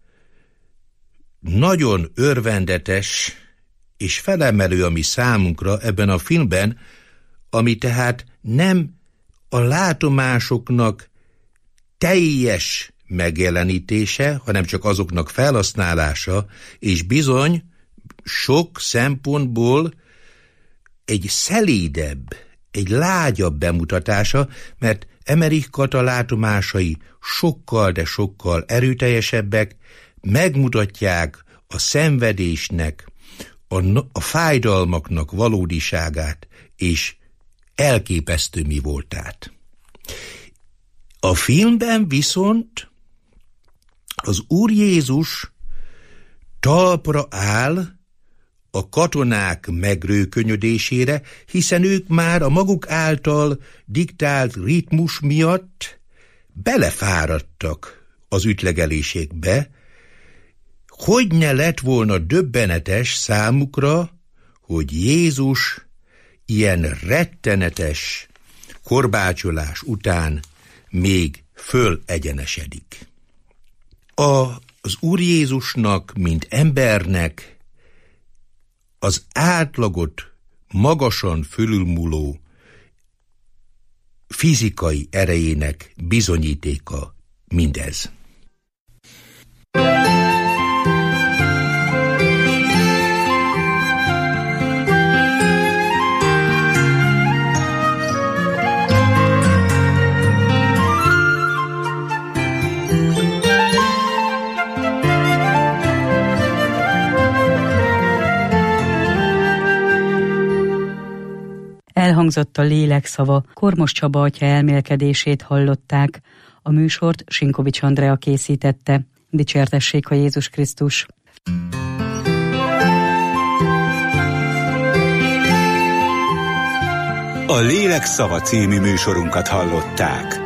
Speaker 10: nagyon örvendetes és felemelő a mi számunkra ebben a filmben, ami tehát nem a látomásoknak teljes megjelenítése, hanem csak azoknak felhasználása, és bizony sok szempontból egy szelédebb, egy lágyabb bemutatása, mert Emmerich Kata látomásai sokkal, de sokkal erőteljesebbek, megmutatják a szenvedésnek, a fájdalmaknak valódiságát és elképesztő mi voltát. A filmben viszont az Úr Jézus talpra áll a katonák megrőkönyödésére, hiszen ők már a maguk által diktált ritmus miatt belefáradtak az ütlegelésekbe. Hogy ne lett volna döbbenetes számukra, hogy Jézus ilyen rettenetes korbácsolás után még fölegyenesedik. Az Úr Jézusnak, mint embernek az átlagot magasan fölülmúló fizikai erejének bizonyítéka mindez.
Speaker 9: Elhangzott a lélek szava, Kormos Csaba atya elmélkedését hallották. A műsort Sinkovics Andrea készítette. Dicsértessék a Jézus Krisztus!
Speaker 8: A Lélek szava című műsorunkat hallották.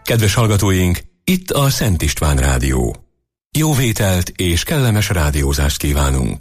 Speaker 1: Kedves hallgatóink, itt a Szent István Rádió. Jó vételt és kellemes rádiózást kívánunk.